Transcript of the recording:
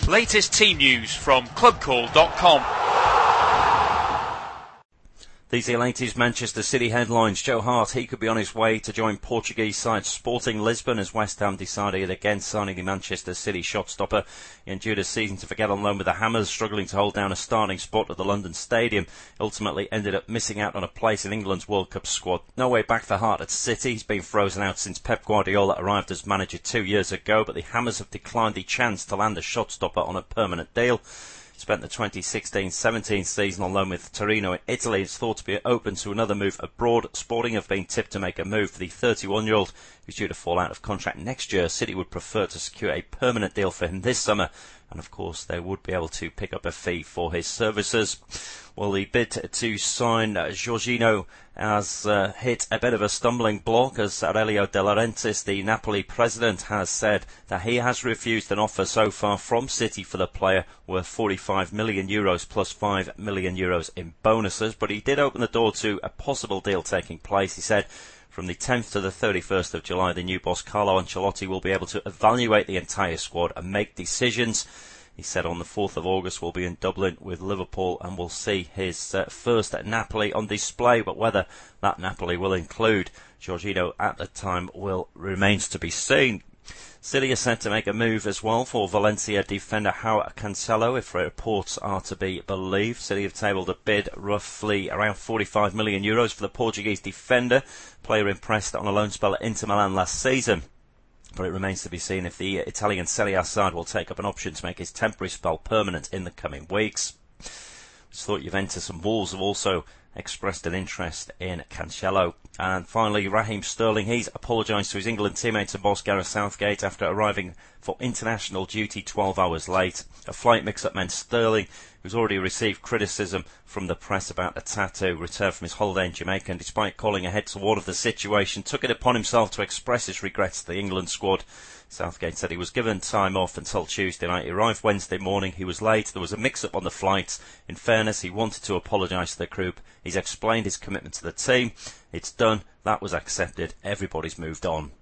Latest team news from clubcall.com. These are the latest Manchester City headlines. Joe Hart, he could be on his way to join Portuguese side Sporting Lisbon as West Ham decided against signing the Manchester City shot-stopper. He endured a season to forget on loan with the Hammers, struggling to hold down a starting spot at the London Stadium. Ultimately ended up missing out on a place in England's World Cup squad. No way back for Hart at City. He's been frozen out since Pep Guardiola arrived as manager 2 years ago, but the Hammers have declined the chance to land a shot-stopper on a permanent deal. Spent the 2016-17 season on loan with Torino in Italy. It's thought to be open to another move abroad. Sporting have been tipped to make a move for the 31-year-old who's due to fall out of contract next year. City would prefer to secure a permanent deal for him this summer, and of course they would be able to pick up a fee for his services. Well, the bid to sign Jorginho has hit a bit of a stumbling block, as Aurelio De Laurentiis, the Napoli president, has said that he has refused an offer so far from City for the player worth €45 million plus €5 million in bonuses, but he did open the door to a possible deal taking place. He said from the 10th to the 31st of July, the new boss Carlo Ancelotti will be able to evaluate the entire squad and make decisions. He said on the 4th of August we'll be in Dublin with Liverpool and we'll see his first at Napoli on display, but whether that Napoli will include Jorginho at the time remains to be seen. City are set to make a move as well for Valencia defender João Cancelo, if reports are to be believed. City have tabled a bid roughly around €45 million for the Portuguese defender, player impressed on a loan spell at Inter Milan last season. But it remains to be seen if the Italian Serie A side will take up an option to make his temporary spell permanent in the coming weeks. Just thought Juventus and Wolves have also expressed an interest in Cancelo. And finally, Raheem Sterling, he's apologised to his England teammates and boss Gareth Southgate after arriving for international duty 12 hours late. A flight mix-up meant Sterling, who's already received criticism from the press about a tattoo, returned from his holiday in Jamaica, and despite calling ahead to warn of the situation, took it upon himself to express his regrets to the England squad. Southgate said he was given time off until Tuesday night. He arrived Wednesday morning. He was late. There was a mix-up on the flights. In fairness, he wanted to apologise to the group. He's explained his commitment to the team. It's done. That was accepted. Everybody's moved on.